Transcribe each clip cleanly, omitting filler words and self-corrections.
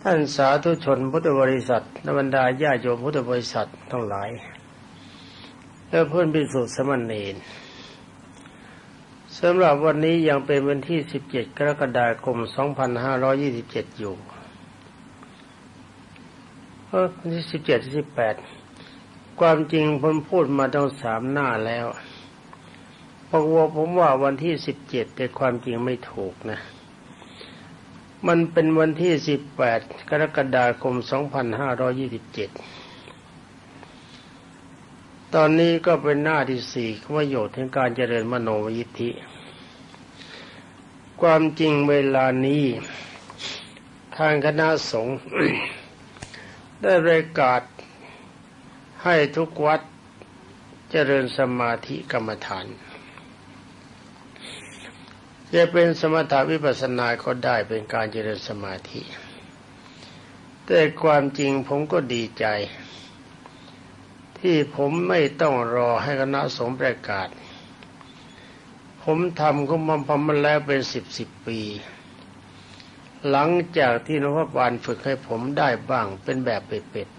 ท่านสาธุชนพุทธบริษัทและบรรดาญาโยมพุทธบริษัททั้งหลายและเพื่อนภิกษุสามเณรสำหรับวันนี้ยังเป็นวันที่17 กรกฎาคม 2527 อยู่วันที่17 18ความจริงผมพูดมาตั้ง3 หน้าแล้วเพราะว่าผมว่าวันที่17แต่ความจริงไม่ถูกนะมันเป็นวันที่18 กรกฎาคม 2527ตอนนี้ก็เป็นหน้าที่4ประโยชน์แห่งการเจริญมโนมยิทธิความจริงเวลานี้ทางคณะสงฆ์ ได้ประกาศให้ทุกวัดเจริญสมาธิกรรมฐานจะเป็นสมถะวิปัสสนาก็ได้เป็นการเจริญสมาธิแต่ความจริงผมก็ดีใจที่ผมไม่ต้องรอให้คณะสงฆ์ประกาศผมทำก็มาแล้วเป็น10 ปีหลังจากที่หลวงพ่อปานฝึกให้ผมได้บ้างเป็นแบบเป็ด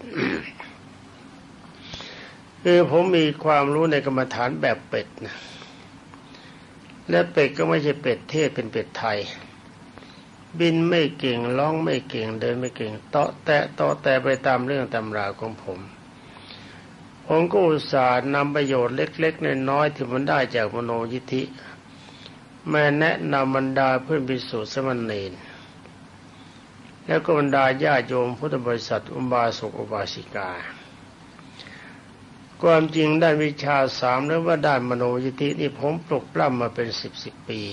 ๆคือผมมีความรู้ในกรรมฐานแบบเป็ดนะและเป็ดก็ไม่ใช่เป็ดเทศเป็นเป็ดไทยบินไม่เก่งร้องไม่เก่งเดินไม่เก่งเตาะแตะไปตามเรื่องตำราของผมก็อุตส่าห์นำประโยชน์เล็กๆน้อยๆที่มันได้จากมโนยิทธิมาแนะนำบรรดาเพื่อนภิกษุสามเณรแล้วก็บรรดาญาโยมพุทธบริษัทอุบาสกอุบาสิกาความจริงได้วิชา3หรือว่าได้มโนยิทธินี่ผมปลุกปล้ำมาเป็น10 ปี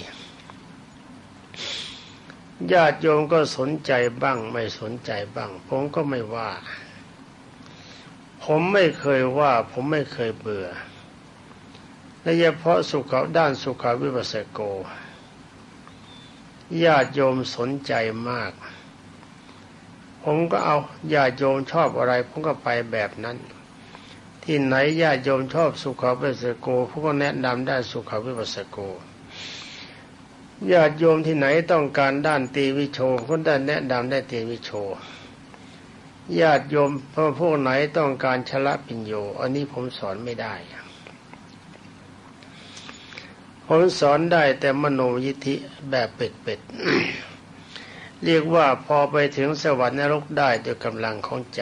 ญาติโยมก็สนใจบ้างไม่สนใจบ้างผมก็ไม่ว่าผมไม่เคยว่าผมไม่เคยเบื่อและเฉพาะด้านสุขวิปัสสโกญาติโยมสนใจมากผมก็เอาญาติโยมชอบอะไรผมก็ไปแบบนั้นที่ไหนญาติโยมชอบสุขวิปัสสโกผมก็แนะนำด้านสุขวิปัสสโกญาติโยมที่ไหนต้องการด้านตีวิโชผมได้แนะนำได้ตีวิโชญาติโยมพวกไหนต้องการชละปิญโยอันนี้ผมสอนไม่ได้ผมสอนได้แต่มโนยิทธิแบบเป็ดๆ เรียกว่าพอไปถึงสวรรค์นรกได้ด้วยกำลังของใจ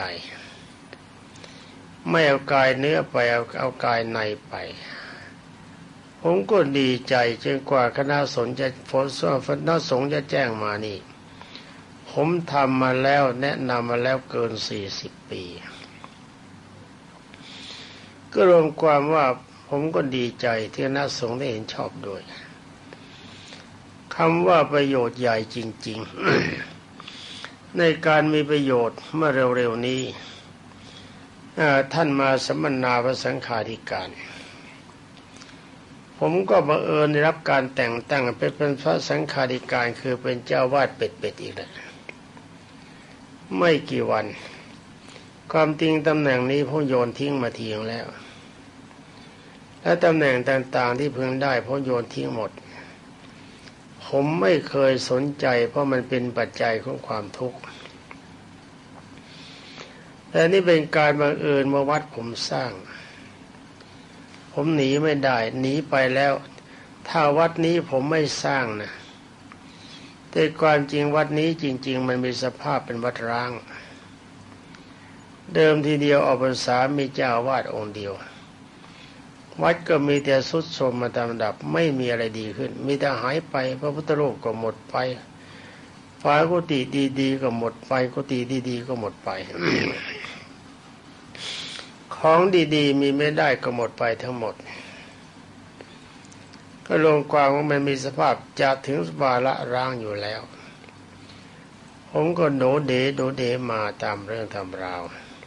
ไม่เอากายเนื้อไปเอากายในไปผมก็ดีใจจนกว่าคณะสงฆ์จะแจ้งมานี่ผมทำมาแล้วแนะนำมาแล้วเกิน40 ปีก็รวมความว่าผมก็ดีใจที่คณะสงฆ์ได้เห็นชอบด้วยคำว่าประโยชน์ใหญ่จริงๆ ในการมีประโยชน์เมื่อเร็วๆนี้ท่านมาสัมมนาพระสังฆาธิการผมก็บังเอิญได้รับการแต่งตั้งเป็นพระสังฆาธิการคือเป็นเจ้าวาดเป็ดๆอีกแล้วไม่กี่วันความจริงตำแหน่งนี้ผมโยนทิ้งมาทีนึงแล้วและตำแหน่งต่างๆที่เพิ่งได้ผมโยนทิ้งหมดผมไม่เคยสนใจเพราะมันเป็นปัจจัยของความทุกข์แต่นี่เป็นการบังเอิญมาวัดผมสร้างผมหนีไม่ได้หนีไปแล้วถ้าวัดนี้ผมไม่สร้างนะแต่ความจริงวัดนี้จริงๆมันมีสภาพเป็นวัดร้างเดิมทีเดียวออกพรรษามีเจ้าวาดองค์เดียววัดก็มีแต่ทรุดโทรมมาตามลำดับไม่มีอะไรดีขึ้นมีแต่หายไปพระพุทธรูปก็หมดไปฝากุฏิดีๆก็หมดไปกุฏิดีๆก็หมดไป ของดีๆมีไม่ได้ก็หมดไปทั้งหมดก็รวมความว่ามันมีสภาพจะถึงวาระร้างอยู่แล้วผมก็โดเดมาตามเรื่องตามราว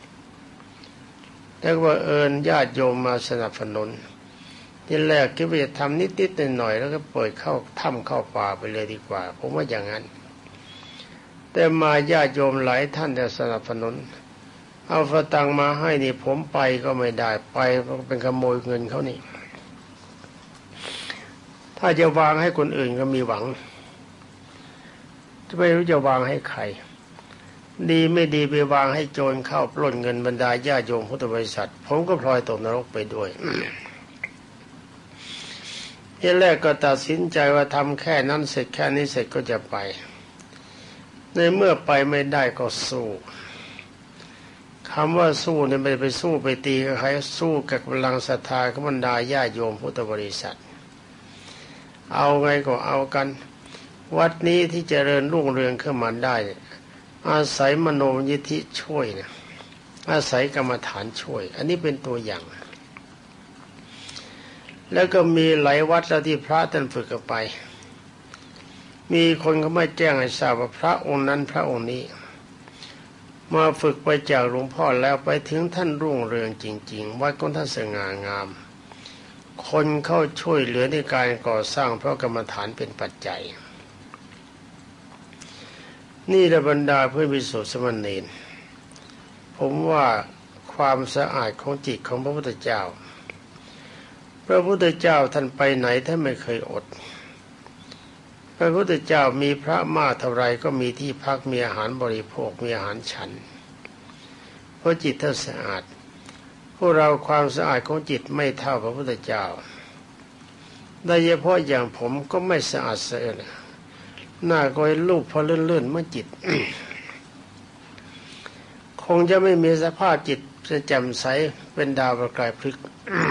แต่ว่าญาติโยมมาสนับสนุนที่แรกคิดว่าจะทำนิดๆหน่อยๆแล้วก็เปิดเข้าถ้ำเข้าป่าไปเลยดีกว่าผมว่าอย่างนั้นแต่มาญาติโยมหลายท่านจะสนับสนุนเอาสตังค์มาให้นี่ผมไปก็ไม่ได้ไปเพราะเป็นขโมยเงินเขานี่ถ้าจะวางให้คนอื่นก็มีหวังจะไม่รู้จะวางให้ใครดีไม่ดีไปวางให้โจรเข้าปล้นเงินบรรดาญาโยมพุทธบริษัทผมก็พลอยตกนรกไปด้วย ที่แรกก็ตัดสินใจว่าทำแค่นั้นเสร็จแค่นี้เสร็จก็จะไปในเมื่อไปไม่ได้ก็สู้คำว่าสู้เนี่ยไม่ไปสู้ไปตีกับใครสู้กับกำลังศรัทธาของบรรดาญาโยมพุทธบริษัทเอาไงก็เอากันวัดนี้ที่เจริญรุ่งเรืองขึ้นมาได้อาศัยมโนมยิทธิช่วยนะอาศัยกรรมฐานช่วยอันนี้เป็นตัวอย่างแล้วก็มีหลายวัดแล้วที่พระท่านฝึกกันไปมีคนเขาไม่แจ้งให้ทราบว่าพระองค์นั้นพระองค์นี้มาฝึกไปจากหลวงพ่อแล้วไปถึงท่านรุ่งเรืองจริงๆวัดของท่านสง่างามคนเข้าช่วยเหลือในการก่อสร้างเพราะกรรมฐานเป็นปัจจัยนี่ระบรรดาเพื่อนภิกษุสามเณรผมว่าความสะอาดของจิตของพระพุทธเจ้าพระพุทธเจ้าท่านไปไหนท่านไม่เคยอดพระพุทธเจ้ามีพระมากเท่าไรก็มีที่พักมีอาหารบริโภคมีอาหารฉันเพราะจิตท่านสะอาดพวกเราความสะอาดของจิตไม่เท่าพระพุทธเจ้าโดยเฉพาะอย่างผมก็ไม่สะอาดเสียหน้าก็ลูบพอเลื่อนๆเมื่อจิต คงจะไม่มีสภาพจิตจะแจ่มใสเป็นดาวประกายพฤกษ์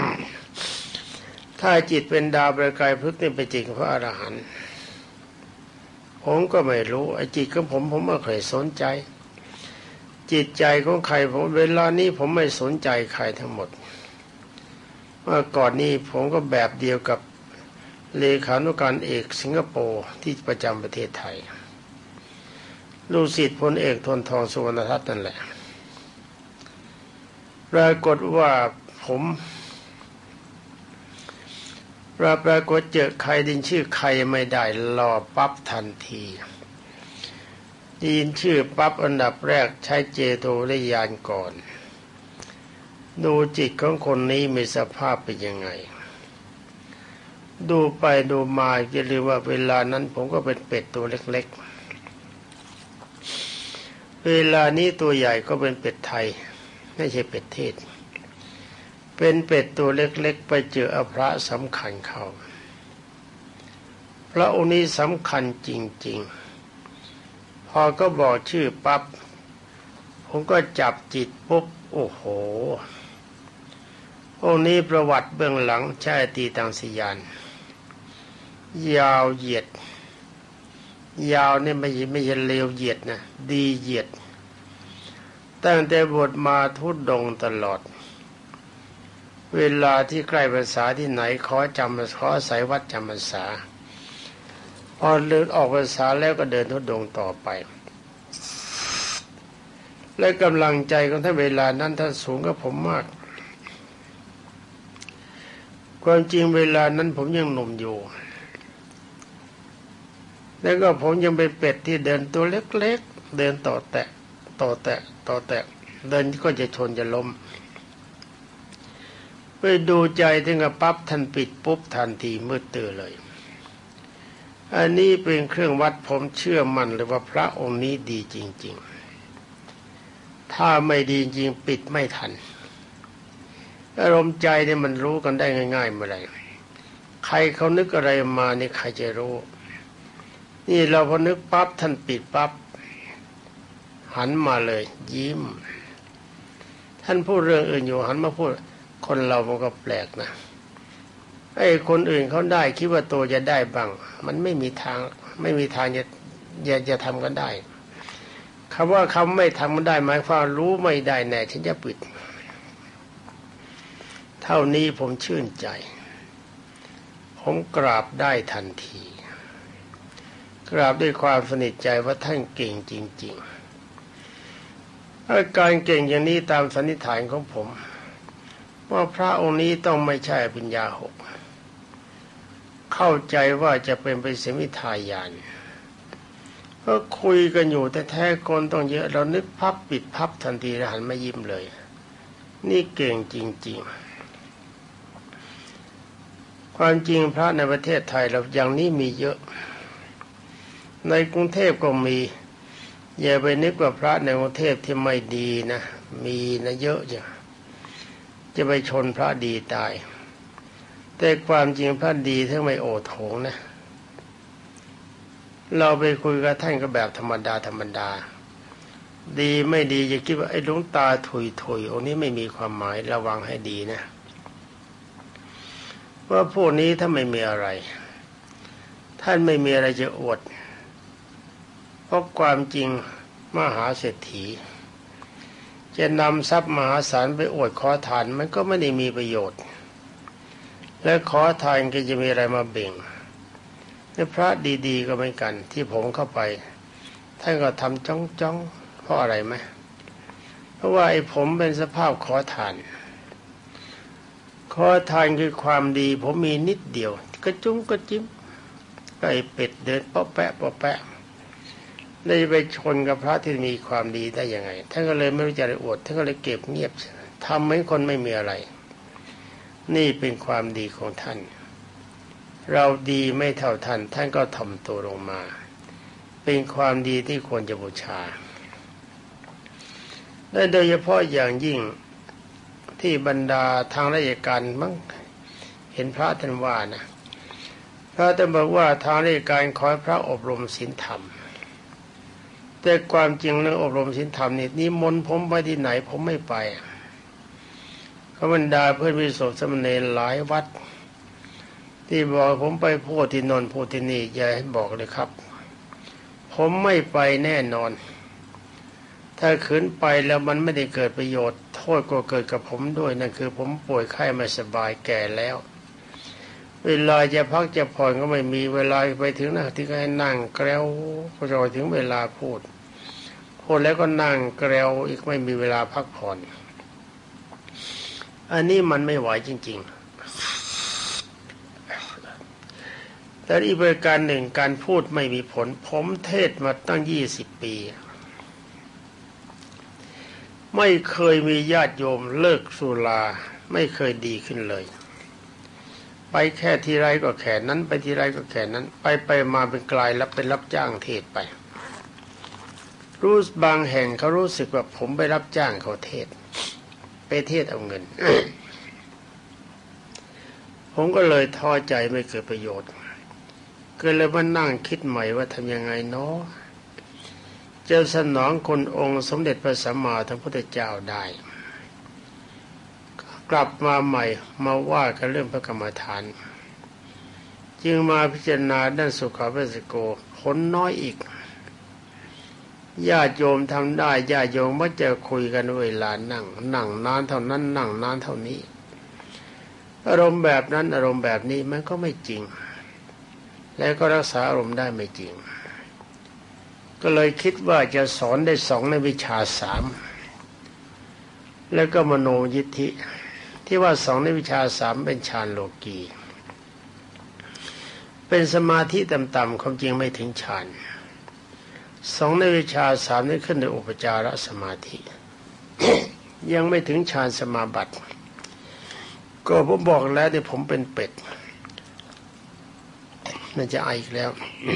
ถ้าจิตเป็นดาวประกายพฤกษ์นี่เป็นจิตของพระอรหันต์ผมก็ไม่รู้ไอ้จิตของผมไม่เคยสนใจจิตใจของใครผมเวลานี้ผมไม่สนใจใครทั้งหมดเมื่อก่อนนี้ผมก็แบบเดียวกับเลขานุการเอกสิงคโปร์ที่ประจำประเทศไทยลูกศิษย์พลเอกทนทองสุวรรณทัตน์นั่นแหละปรากฏว่าผมปรากฏเจอใครดินชื่อใครไม่ได้รอปั๊บทันทีดินชื่อปั๊บอันดับแรกใช้เจโตวิญญาณก่อนดูจิตของคนนี้มีสภาพเป็นยังไงดูไปดูมาจะเรียกว่าเวลานั้นผมก็เป็นเป็ดตัวเล็กๆเวลานี้ตัวใหญ่ก็เป็นเป็ดไทยไม่ใช่เป็ดเทศเป็นเป็ดตัวเล็กๆไปเจอพระสำคัญเข้าพระองค์นี้สำคัญจริงๆพอก็บอกชื่อปั๊บผมก็จับจิตปุ๊บโอ้โหองค์นี้ประวัติเบื้องหลังใช่ตีตังสยานยาวเหยียดยาวนี่ไม่ใช่เลวเหยียดนะดีเหยียดตั้งแต่บวชมาทุดงตลอดเวลาที่ใกล้พรรษาที่ไหนขออาศัยวัดจำพรรษาพอเดินออกพรรษาแล้วก็เดินทุดงต่อไปและกำลังใจของท่านเวลานั้นท่านสูงกว่าผมมากความจริงเวลานั้นผมยังหนุ่มอยู่แล้วก็ผมยังเป็นเป็ดที่เดินตัวเล็กๆเดินต่อแตะเดินก็จะชนจะล้มไปดูใจถึงกับปั๊บท่านปิดปุ๊บทันทีมืดตื่นเลยอันนี้เป็นเครื่องวัดผมเชื่อมั่นเลยว่าพระองค์นี้ดีจริงๆถ้าไม่ดีจริงปิดไม่ทันอารมณ์ใจเนี่ยมันรู้กันได้ง่ายๆเมื่อไรใครเขานึกอะไรมานี่ใครจะรู้นี่เราพอนึกปั๊บท่านปิดปั๊บหันมาเลยยิ้มท่านพูดเรื่องอื่นอยู่หันมาพูดคนเรามันก็แปลกนะไอ้คนอื่นเขาได้คิดว่าตัวจะได้บ้างมันไม่มีทางจะทำกันได้คำว่าคำไม่ทำมันได้หมายความรู้ไม่ได้แน่ฉันจะปิดเท่านี้ผมชื่นใจผมกราบได้ทันทีกราบด้วยความสนิทใจว่าท่านเก่งจริงๆอาการเก่งอย่างนี้ตามสันนิษฐานของผมว่าพระองค์นี้ต้องไม่ใช่ปัญญาหกเข้าใจว่าจะเป็นไปเสมิทายานก็คุยกันอยู่แต่แท้คนต้องเยอะเรานึกพับปิดพับทันทีแล้วหันมายิ้มเลยนี่เก่งจริงๆความจริงพระในประเทศไทยเราอย่างนี้มีเยอะในกรุงเทพก็มีอย่าไปนึกว่าพระในกรุงเทพที่ไม่ดีนะมีนะเยอะจะไปชนพระดีตายแต่ความจริงพระดีทั้งไม่โอโถงนะเราไปคุยกับท่านก็แบบธรรมดาธรรมดาดีไม่ดีอย่าคิดว่าไอ้หลวงตาถุยองค์นี้ไม่มีความหมายระวังให้ดีนะว่าพวกนี้ถ้าไม่มีอะไรท่านไม่มีอะไรจะอวดเพราะความจริงมหาเศรษฐีจะนำทรัพย์มหาศาลไปอวดขอทานมันก็ไม่ได้มีประโยชน์และขอทานก็จะมีอะไรมาเบ่งในพระดีๆก็เหมือนกันที่ผมเข้าไปท่านก็ทำจ้องเพราะอะไรไหมเพราะว่าไอ้ผมเป็นสภาพขอทานคือความดีผมมีนิดเดียวกระจุ้งกระจิ้มไอ้เป็ดเดินป๊อแปะได้ไปชนกับพระที่มีความดีได้ยังไงท่านก็เลยไม่รู้จะอวดท่านก็เลยเก็บเงียบทำให้คนไม่มีอะไรนี่เป็นความดีของท่านเราดีไม่เท่าท่านท่านก็ถ่อมตัวลงมาเป็นความดีที่ควรจะบูชาและโดยเฉพาะอย่างยิ่งที่บรรดาทางราชการมั้งเห็นพระท่านว่านะพระท่านบอกว่าทางราชการขอให้พระอบรมศีลธรรมแต่ความจริงเรื่องอบรมศีลธรรมนี่นิมนต์ผมไปที่ไหนผมไม่ไปเขาบรรดาเพื่อนวิโสสมณเณรหลายวัดที่บอกผมไปพูดที่นนท์พูดที่นี่อย่าให้บอกเลยครับผมไม่ไปแน่นอนถ้าขืนไปแล้วมันไม่ได้เกิดประโยชน์โทษก็เกิดกับผมด้วยนั่นคือผมป่วยไข้ไม่สบายแก่แล้วเวลาจะพักจะผ่อนก็ไม่มีเวลาไปถึงนะที่ให้นั่งแกล้วพอถึงเวลาพูดแล้วก็นั่งแกล้วอีกไม่มีเวลาพักผ่อนอันนี้มันไม่ไหวจริงๆแต่อีกประการหนึ่งการพูดไม่มีผลผมเทศมาตั้ง20 ปีไม่เคยมีญาติโยมเลิกสุราไม่เคยดีขึ้นเลยไปแค่ทีไรก็แค่นั้นไปทีไรก็แค่นั้นไปมาเป็นกลายรับเป็นรับจ้างเทศไปรู้บางแห่งเขารู้สึกว่าผมไปรับจ้างเขาเทศไปเทศเอาเงิน ผมก็เลยท้อใจไม่เกิดประโยชน์ก็เลยมานั่งคิดใหม่ว่าทำยังไงเนาะจะสนองคนองค์สมเด็จพระสัมมาสัมพุทธเจ้าได้กลับมาใหม่มาว่ากันเรื่องพระกรรมฐานจึงมาพิจารณาด้านสุขาภิสโกผลน้อยอีกญาติโยมทำได้ญาติโยมมักจะคุยกันเวลานั่งนานเท่านั้นนั่งนานเท่านี้อารมณ์แบบนั้นอารมณ์แบบนี้มันก็ไม่จริงและก็รักษาอารมณ์ได้ไม่จริงก็เลยคิดว่าจะสอนได้2ในวิชา3แล้วก็มโนยิทธิที่ว่า2ในวิชา3เป็นฌานโลกีเป็นสมาธิต่ำๆความจริงไม่ถึงฌาน2ในวิชา3นี่ขึ้นในอุปจารสมาธิ ยังไม่ถึงฌานสมาบัติก็ผมบอกแล้วที่ผมเป็นเป็ดมันจะไออีกแล้ว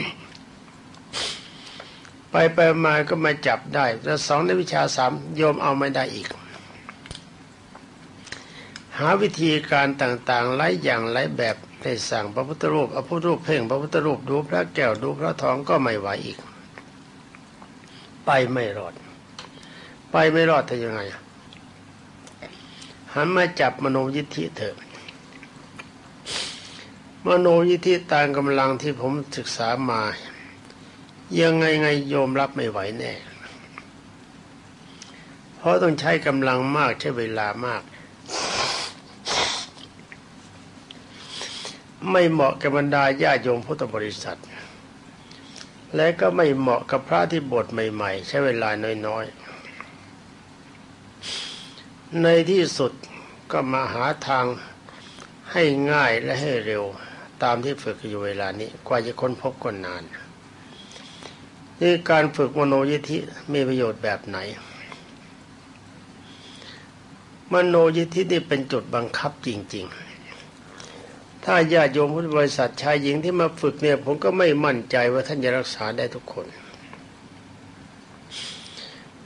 ไปมาก็มาจับได้แล้ว2ในวิชา3โยมเอาไม่ได้อีกหาวิธีการต่างๆหลายอย่างหลายแบบได้สั่งพระพุทธรูปเอาพระพุทธรูปเพ่งพระพุทธรูปดูพระแก้วดูพระทองก็ไม่ไหวอีกไปไม่รอดทำยังไงหันมาจับมโนยิทธิเถอะมโนยิทธิตามกำลังที่ผมศึกษามายังไงโยมรับไม่ไหวแน่เพราะต้องใช้กำลังมากใช้เวลามากไม่เหมาะกับบรรดาญาโยมพุทธบริษัทและก็ไม่เหมาะกับพระที่บวชใหม่ๆใช้เวลาน้อยๆในที่สุดก็มาหาทางให้ง่ายและให้เร็วตามที่ฝึกอยู่เวลานี้กว่าจะค้นพบก็นานนี่การฝึกมโนยิทธิมีประโยชน์แบบไหนมโนยิทธินี่เป็นจุดบังคับจริงๆถ้าญาติโยมพุทธบริษัทชายหญิงที่มาฝึกเนี่ยผมก็ไม่มั่นใจว่าท่านจะรักษาได้ทุกคน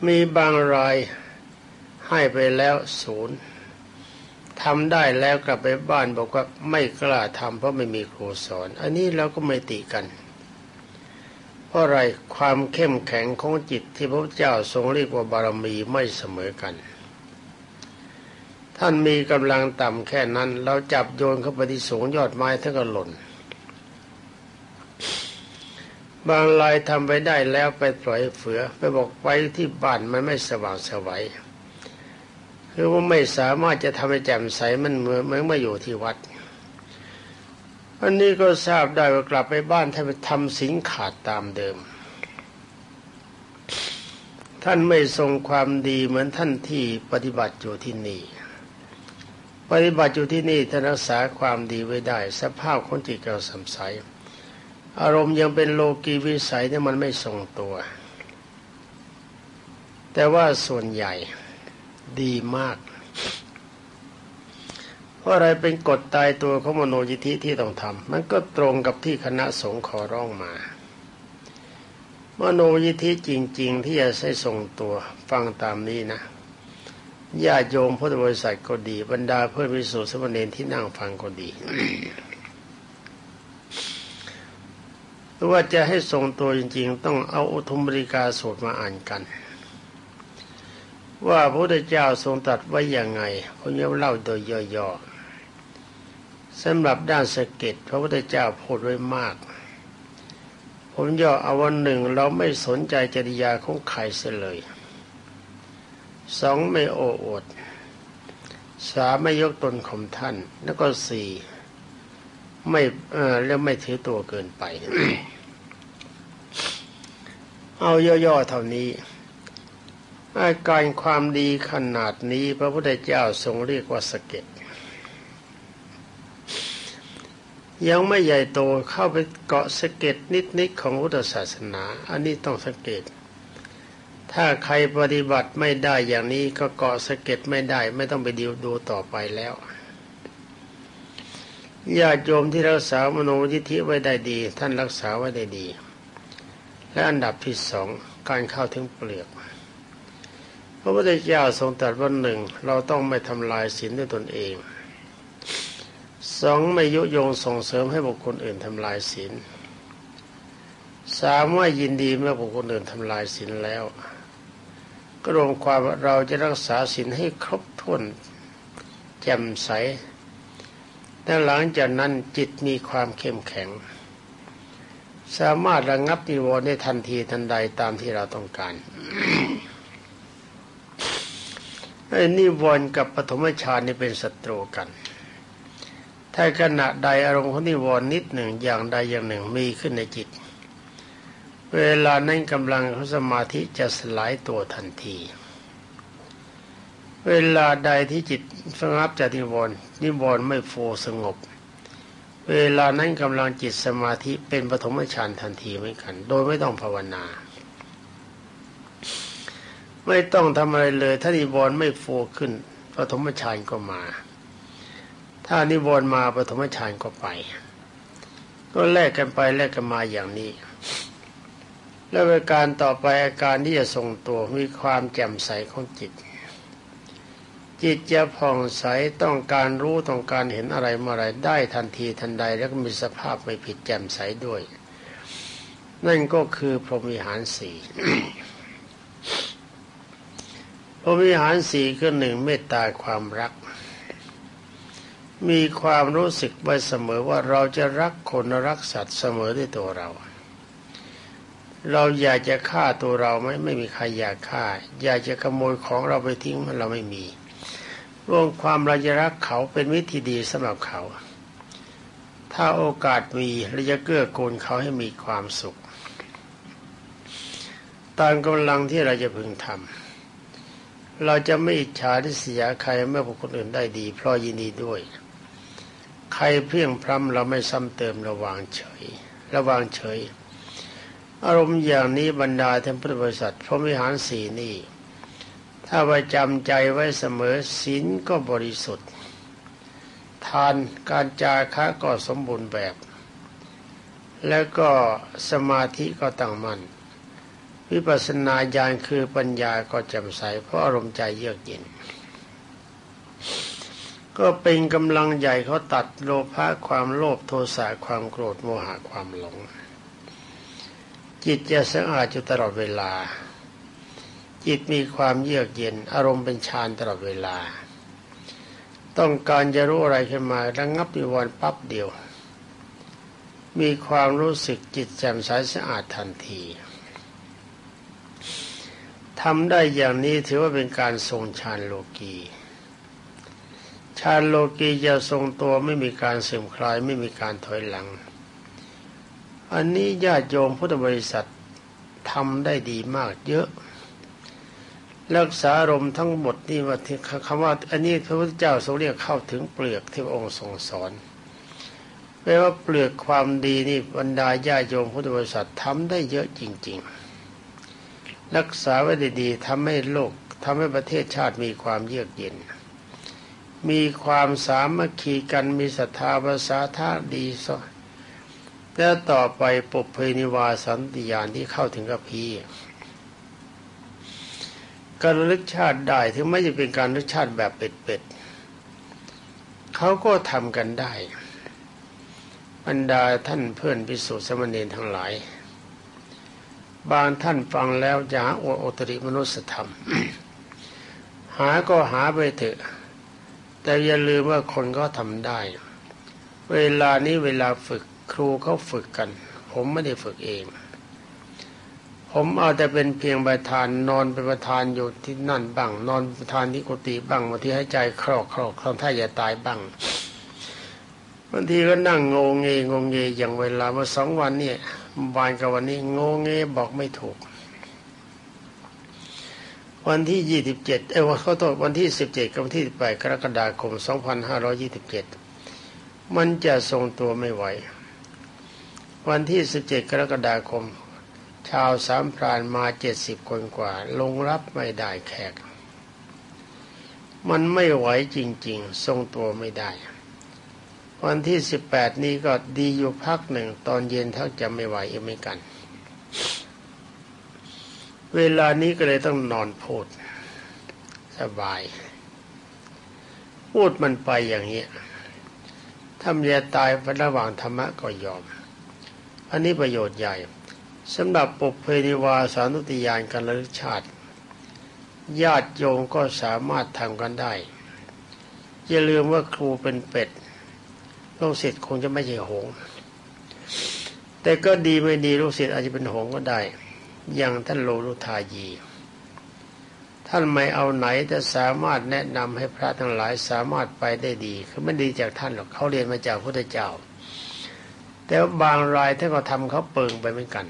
มีบางรายให้ไปแล้วศูนย์ทำได้แล้วกลับไปบ้านบอกว่าไม่กล้าทำเพราะไม่มีครูสอนอันนี้เราก็ไม่ติกันเพราะอะไรความเข้มแข็งของจิตที่พระเจ้าทรงเรียกว่าบารมีไม่เสมอกันท่านมีกำลังต่ำแค่นั้นเราจับโยนเข้าไปที่สูงยอดไม้ท่านก็หล่นบางรายทำไปได้แล้วไปปล่อยเฟือไปบอกไปที่บ้านมันไม่สว่างไสวคือว่าไม่สามารถจะทำให้แจ่มใสมันเหมือนเมื่ออยู่ที่วัดอันนี้ก็ทราบได้ว่ากลับไปบ้านท่านไปทำศีลขาดตามเดิมท่านไม่ทรงความดีเหมือนท่านที่ปฏิบัติอยู่ที่นี่ปฏิบัติอยู่ที่นี่ท่านรักษาความดีไว้ได้สภาพของจิตเราสำใสอารมณ์ยังเป็นโลกีวิสัยเนี่ยมันไม่ทรงตัวแต่ว่าส่วนใหญ่ดีมากเพราะอะไรเป็นกฎตายตัวของมโนยิทธิที่ต้องทำมันก็ตรงกับที่คณะสงฆ์ขอร้องมามโนยิทธิจริงๆที่จะให้ทรงตัวฟังตามนี้นะญาติโยมพุทธบริษัทก็ดีบรรดาเพื่อนภิกษุสามเณรที่นั่งฟังก็ดี ว่าจะให้ทรงตัวจริงๆต้องเอาอุทุมบริกาสูตรมาอ่านกันว่าพระพุทธเจ้าทรงตรัสไว้อย่างไงผมจะเล่าโดยย่อๆสำหรับด้านสะเก็ดพระพุทธเจ้าพูดไว้มากผมย่อเอาวันหนึ่งเราไม่สนใจจริยาของใครเสียเลยสองไม่โอ้อวดสามไม่ยกตนข่มท่านแล้วก็สี่ไม่แล้วไม่ถือตัวเกินไป เอาย่อๆเท่านี้อาการความดีขนาดนี้พระพุทธเจ้าทรงเรียกว่าสะเก็ดยังไม่ใหญ่โตเข้าไปเกาะสะเก็ดนิดๆของพุทธศาสนาอันนี้ต้องสังเกตถ้าใครปฏิบัติไม่ได้อย่างนี้ก็เกาะสะเก็ดไม่ได้ไม่ต้องไปดูต่อไปแล้วญาติโยมที่รักษามโนยิทธิไว้ได้ดีท่านรักษาไว้ได้ดีและอันดับที่สองการเข้าถึงเปลือกพระพุทธเจ้าทรงตรัสว่าหนึ่งเราต้องไม่ทำลายศีลด้วยตนเองสองไม่ยุยงส่งเสริมให้บุคคลอื่นทำลายศีลสามว่ายินดีเมื่อบุคคลอื่นทำลายศีลแล้วก็รวมความว่าเราจะรักษาศีลให้ครบถ้วนแจ่มใสแต่หลังจากนั้นจิตมีความเข้มแข็งสามารถระงับนิวรณ์ได้ทันทีทันใดตามที่เราต้องการ นิวรณ์กับปฐมฌานนี่เป็นศัตรูกันถ้าขณะใดอารมณ์ของนิวรณ์นิดหนึ่งอย่างใดอย่างหนึ่งมีขึ้นในจิตเวลานั้นกำลังของสมาธิจะสลายตัวทันทีเวลาใดที่จิตสงบจากนิวรณ์ไม่ฟูสงบเวลานั้นกำลังจิตสมาธิเป็นปฐมฌานทันทีเหมือนกันโดยไม่ต้องภาวนาไม่ต้องทำอะไรเลยถ้านิวรณ์ไม่ฟูขึ้นปฐมฌานก็มาถ้านิวรณ์มาปฐมฌานก็ไปก็แลกกันไปแลกกันมาอย่างนี้แล้วในการต่อไปอาการที่จะทรงตัวมีความแจ่มใสของจิตจะผ่องใสต้องการรู้ต้องการเห็นอะไรเมื่อไรได้ทันทีทันใดแล้วก็มีสภาพไม่ผิดแจ่มใสด้วยนั่นก็คือพรหมวิหารสี่ พรหมวิหารสี่คือหนึ่งเมตตาความรักมีความรู้สึกไว้เสมอว่าเราจะรักคนรักสัตว์เสมอด้วยตัวเราอยากจะฆ่าตัวเราไม่มีใครอยากฆ่าอยากจะขโมยของเราไปทิ้งมันเราไม่มีรวมความเราจะรักเขาเป็นวิธีดีสำหรับเขาถ้าโอกาสมีเราจะเกื้อกูลเขาให้มีความสุขตามกำลังที่เราจะพึงทำเราจะไม่อิจฉาริษยาใครเมื่อบุคคลอื่นได้ดีเพราะยินดีด้วยใครเพียงพร้ำเราไม่ซ้ำเติมระวางเฉยอารมณ์อย่างนี้บรรดาท่านพุทธบริษัทพรหมวิหารสี่นี่ถ้าไว้จำใจไว้เสมอศีลก็บริสุทธิ์ทานการจาคะก็สมบูรณ์แบบแล้วก็สมาธิก็ตั้งมั่นวิปัสสนาญาณคือปัญญาก็แจ่มใสเพราะอารมณ์ใจเยือกเย็นก็เป็นกำลังใหญ่เขาตัดโลภะความโลภโทสะความโกรธโมหะความหลงจิตจะสะอาดอยู่ตลอดเวลาจิตมีความเยือกเย็นอารมณ์เป็นฌานตลอดเวลาต้องการจะรู้อะไรขึ้นมาระงับนิวรณ์ปั๊บเดียวมีความรู้สึกจิตแจ่มใสสะอาดทันทีทำได้อย่างนี้ถือว่าเป็นการทรงฌานโลกีฌานโลกีจะทรงตัวไม่มีการเสื่อมคลายไม่มีการถอยหลังอันนี้ญาติโยมพุทธบริษัททำได้ดีมากเยอะรักษาอารมณ์ทั้งหมดนี่ว่าคำว่าอันนี้พระพุทธเจ้าทรงเรียกเข้าถึงเปลือกที่พระองค์ทรงสอนแปลว่าเปลือกความดีนี่บรรดาญาติโยมพุทธบริษัททำได้เยอะจริงๆรักษาไว้ดีๆทำให้โลกทำให้ประเทศชาติมีความเยือกเย็นมีความสามัคคีกันมีศรัทธาภาษาท่าดีซะแล้วต่อไปปุพเพนิวาสันติญาณที่เข้าถึงกัปพีการระลึกชาติได้ถึงไม่จะเป็นการระลึกชาติแบบเป็ดๆเขาก็ทำกันได้บรรดาท่านเพื่อนภิกษุสามเณรทั้งหลายบางท่านฟังแล้วจะหาโอตริมนุสธรรม หาก็หาไปเถอะแต่อย่าลืมว่าคนก็ทำได้เวลานี้เวลาฝึกครูเขาฝึกกันผมไม่ได้ฝึกเองผมเอาแต่เป็นเพียงประธานนอนเป็นประธานอยู่ที่นั่นบ้างนอนประธานที่กุฏิบ้างบางทีให้ใจคลอกทำท่าอย่าตายบ้างบางทีก็นั่งงงเงอย่างเวลาเมื่อ2 วันเนี่ยวานกับวันนี้งงเงบอกไม่ถูกวันที่27ขอโทษวันที่17กับวันที่18กรกฎาคม2527มันจะทรงตัวไม่ไหววันที่17กรกฎาคมชาวสามพรานมา70 คนกว่าลงรับไม่ได้แขกมันไม่ไหวจริงๆทรงตัวไม่ได้วันที่18นี้ก็ดีอยู่พักหนึ่งตอนเย็นถ้าจะไม่ไหวอีกเหมือนกันเวลานี้ก็เลยต้องนอนพูดสบายพูดมันไปอย่างนี้ถ้าจะตายระหว่างธรรมะก็ยอมอันนี้ประโยชน์ใหญ่สำหรับปุพเพนิวาสานุติญาณการระลึกชาติญาติโยมก็สามารถทำกันได้อย่าลืมว่าครูเป็นเป็ดลูกศิษย์คงจะไม่ใช่หงส์แต่ก็ดีไม่ดีลูกศิษย์อาจจะเป็นหงส์ก็ได้อย่างท่านโลลุทายีท่านไม่เอาไหนแต่สามารถแนะนำให้พระทั้งหลายสามารถไปได้ดีคือไม่ดีจากท่านหรอกเขาเรียนมาจากพระพุทธเจ้าแต่บางรายท่านก็ทำเขาเปิงไปเหมือนกัน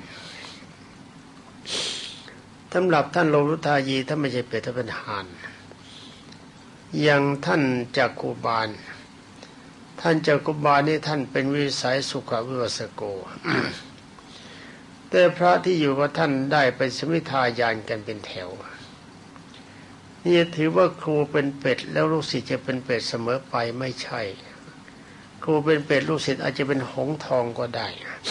สำหรับท่านโลลุทายีท่านไม่ใช่เป็ดท่านเป็นห่านอย่างท่านจักกุบาลท่านจักกุบาลนี่ท่านเป็นวิสัยสุขวิวัสโก แต่พระที่อยู่กับท่านได้ไปสมิทายานกันเป็นแถวนี่ถือว่าครูเป็นเป็ดแล้วลูกศิษย์จะเป็นเป็ดเสมอไปไม่ใช่ครูเป็นเป็ดลูกศิษย์อาจจะเป็นหงส์ทองก็ได้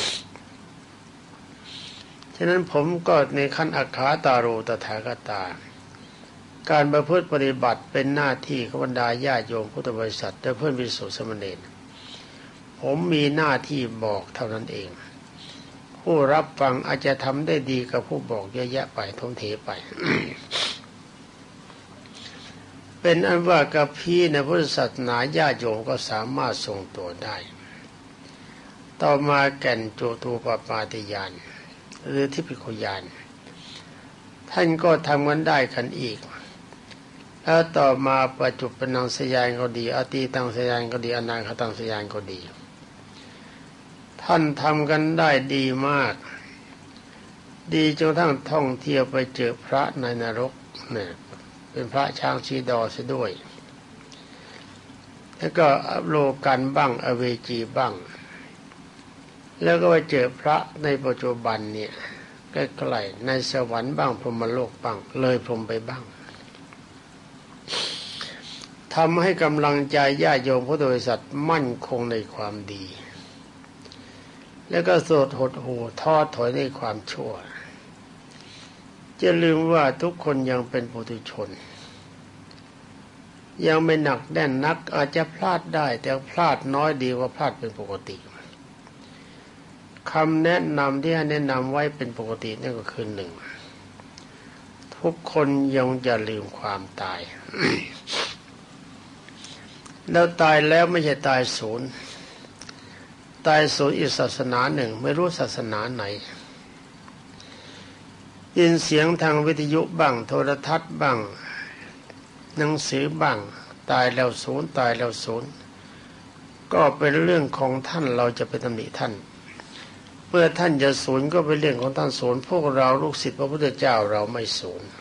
ฉะนั้นผมก็ในขั้นอัคขาตาโรตถาคตาการประพฤติปฏิบัติเป็นหน้าที่ของบรรดาญาติโยมพุทธบริษัทและเพื่อนภิกษุสามเณรผมมีหน้าที่บอกเท่านั้นเองผู้รับฟังอาจจะทำได้ดีกับผู้บอกเยอะแยะไปทมเทไป เป็นอันว่ากับพี่ในพุทธศาสนาญาติโยมก็สามารถทรงตัวได้ต่อมาแก่นโจตูปปาติญาณหรือทิพพิโคญาณท่านก็ทำกันได้กันอีกแล้วต่อมาปัจจุบันนังสยานก็ดีอตีตังสยานก็ดีอนาคตังสยานก็ดีท่านทำกันได้ดีมากดีจนทั้งท่องเที่ยวไปเจอพระในนรกเนี่ยเป็นพระช้างชีดอเสียด้วยแล้วก็โลกันบ้างอเวจีบ้างแล้วก็ไปเจอพระในปัจจุบันเนี่ยใกล้ๆในสวรรค์บ้างพรหมโลกบ้างเลยพรหมไปบ้างทำให้กำลังใจญาติโยมพุทธบริษัทมั่นคงในความดีแล้วก็โสดหดหู่ท้อถอยในความชั่วจะลืมว่าทุกคนยังเป็นปุถุชนยังไม่หนักแน่นนักอาจจะพลาดได้แต่พลาดน้อยดีกว่าพลาดเป็นปกติคำแนะนำที่ให้แนะนำไว้เป็นปกตินั่นก็คือหนึ่งทุกคนยังอย่าลืมความตาย แล้วตายแล้วไม่ใช่ตายศูนย์ตายศูนย์อีกศาสนาหนึ่งไม่รู้ศาสนาไหนยินเสียงทางวิทยุบ้างโทรทัศน์บ้างหนังสือบ้างตายแล้วศูนย์ตายแล้วศูนย์ก็เป็นเรื่องของท่านเราจะไปตำหนิท่านเมื่อท่านจะศูนย์ก็เป็นเรื่องของท่านศูนย์พวกเราลูกศิษย์พระพุทธเจ้าเราไม่ศูนย์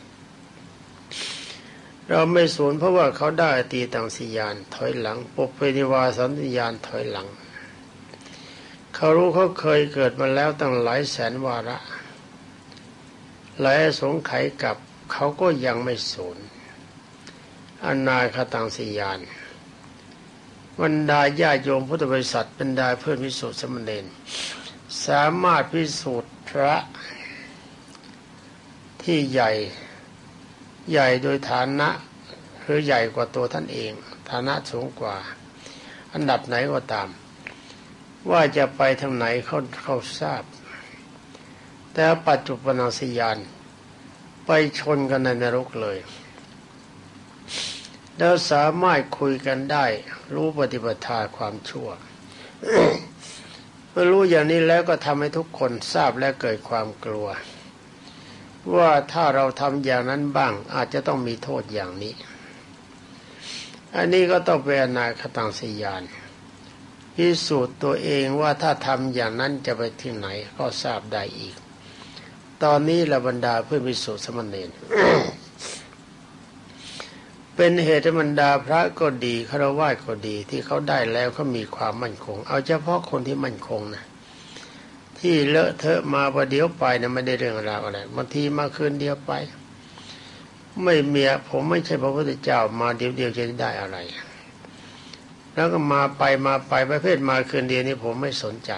เราไม่ศูนย์เพราะว่าเขาได้อตีตังสิยานถอยหลังปุพเพนิวาสันติญาณถอยหลังเขารู้เขาเคยเกิดมาแล้วตั้งหลายแสนวาระหลายสงไขยกับเขาก็ยังไม่สูญอนาคตังสิยานบรรดาญาโยมพุทธบริษัทบรรดาเพื่อนภิกษุสามเณรสามารถพิสูจน์พระที่ใหญ่โดยฐานะหรือใหญ่กว่าตัวท่านเองฐานะสูงกว่าอันดับไหนก็ตามว่าจะไปทางไหนเขาทราบแต่ปัจจุบันสิยานไปชนกันในนรกเลยแล้วสามารถคุยกันได้รู้ปฏิปทาความชั่ว เมื่อรู้อย่างนี้แล้วก็ทำให้ทุกคนทราบและเกิดความกลัวว่าถ้าเราทำอย่างนั้นบ้างอาจจะต้องมีโทษอย่างนี้อันนี้ก็ต้องเป็นอนาคตังสิยานพิสูจน์ตัวเองว่าถ้าทำอย่างนั้นจะไปที่ไหนก็ทราบได้อีกตอนนี้ละบรรดาเพื่อนภิกษุสามเณร เป็นเหตุบรรดาพระก็ดีฆราวาสก็ดีที่เขาได้แล้วเขามีความมั่นคงเอาเฉพาะคนที่มั่นคงนะที่เลอะเทอะมาประเดี๋ยวไปนะไม่ได้เรื่องราวอะไรบางทีมาคืนเดียวไปไม่เมียผมไม่ใช่พระพุทธเจ้ามาเดียวจะได้อะไรแล้วก็มาไปประเภทมาคืนเดียวนี้ผมไม่สนใจ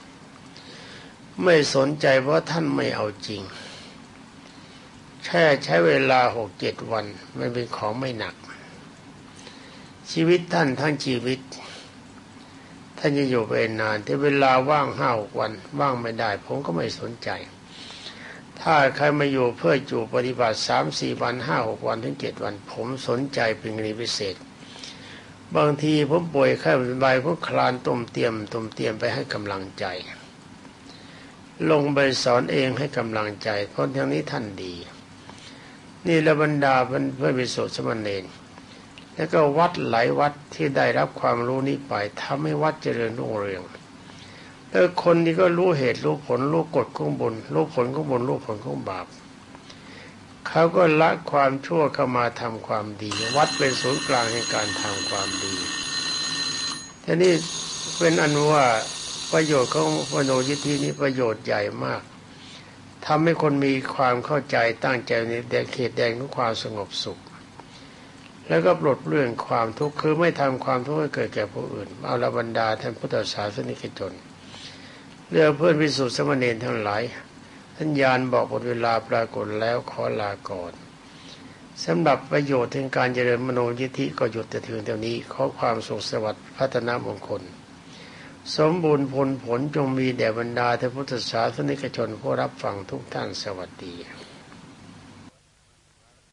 เพราะท่านไม่เอาจริงแค่ใช้เวลา 6-7 วันมันเป็นของไม่หนักชีวิตท่านทั้งชีวิตท่านจะอยู่ไปนานแต่เวลาว่าง 5-6 วันว่างไม่ได้ผมก็ไม่สนใจถ้าใครมาอยู่เพื่ออยู่ปฏิบัติ 3-4 วัน 5-6 วันถึง 7 วันผมสนใจเป็นกรณีพิเศษบางทีผมป่วยไข้เป็นใบผมคลานต้มเตียมไปให้กำลังใจลงไปสอนเองให้กำลังใจเพราะทางนี้ท่านดีนี่ละบรรดาเพื่อนภิกษุสามเณรแล้วก็วัดหลายวัดที่ได้รับความรู้นี้ไปทำให้วัดเจริญรุ่งเรืองแล้วคนที่ก็รู้เหตุรู้ผลรู้กฎของบุญรู้ผลของบุญรู้ผลของบาปเขาก็ละความชั่วเข้ามาทำความดีวัดเป็นศูนย์กลางในการทำความดีทีนี้เป็นอันว่าประโยชน์ของมโนยิทธินี้ประโยชน์ใหญ่มากทำให้คนมีความเข้าใจตั้งใจในเขตแดนของความสงบสุขแล้วก็ปลดเรื่องความทุกข์คือไม่ทำความทุกข์ให้เกิดแก่ผู้อื่นเอาละบรรดาท่านพุทธศาสนิกชนเรื่องเพื่อนภิกษุสามเณรทั้งหลายท่านญาณบอกหมดเวลาปรากฏแล้วขอลาก่อนสำหรับประโยชน์ถึงการเจริญมโนยิทธิก็หยุดแต่เพียงเท่านี้ขอความสุขสวัสดิ์พัฒนามงคลสมบูรณ์ผลจงมีแด่บรรดาท่านพุทธศาสนิกชนผู้รับฟังทุกท่านสวัสดี